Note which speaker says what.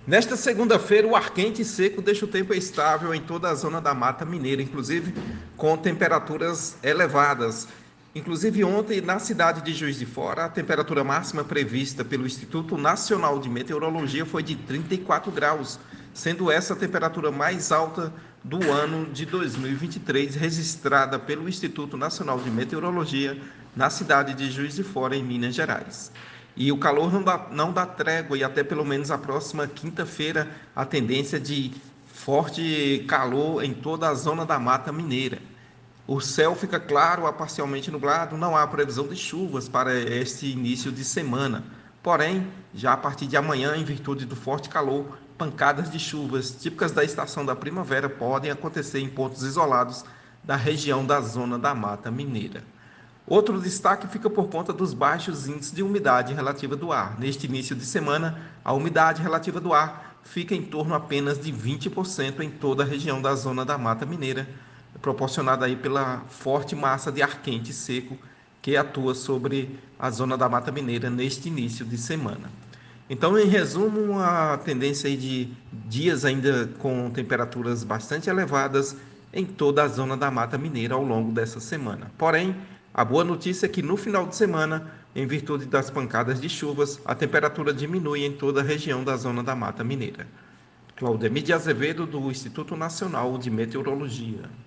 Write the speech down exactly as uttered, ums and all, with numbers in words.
Speaker 1: Nesta segunda-feira, o ar quente e seco deixa o tempo estável em toda a zona da Mata Mineira, inclusive com temperaturas elevadas. Inclusive ontem, na cidade de Juiz de Fora, a temperatura máxima prevista pelo Instituto Nacional de Meteorologia foi de trinta e quatro graus, sendo essa a temperatura mais alta do ano de dois mil e vinte e três, registrada pelo Instituto Nacional de Meteorologia na cidade de Juiz de Fora, em Minas Gerais. E o calor não dá, não dá trégua, e até pelo menos a próxima quinta-feira a tendência de forte calor em toda a zona da Mata Mineira. O céu fica claro a parcialmente nublado, não há previsão de chuvas para este início de semana. Porém, já a partir de amanhã, em virtude do forte calor, pancadas de chuvas típicas da estação da primavera podem acontecer em pontos isolados da região da zona da Mata Mineira. Outro destaque fica por conta dos baixos índices de umidade relativa do ar. Neste início de semana, a umidade relativa do ar fica em torno apenas de vinte por cento em toda a região da zona da Mata Mineira, proporcionada aí pela forte massa de ar quente e seco que atua sobre a zona da Mata Mineira neste início de semana. Então, em resumo, a tendência aí de dias ainda com temperaturas bastante elevadas em toda a zona da Mata Mineira ao longo dessa semana. Porém, a boa notícia é que no final de semana, em virtude das pancadas de chuvas, a temperatura diminui em toda a região da zona da Mata Mineira. Claudemir de Azevedo, do Instituto Nacional de Meteorologia.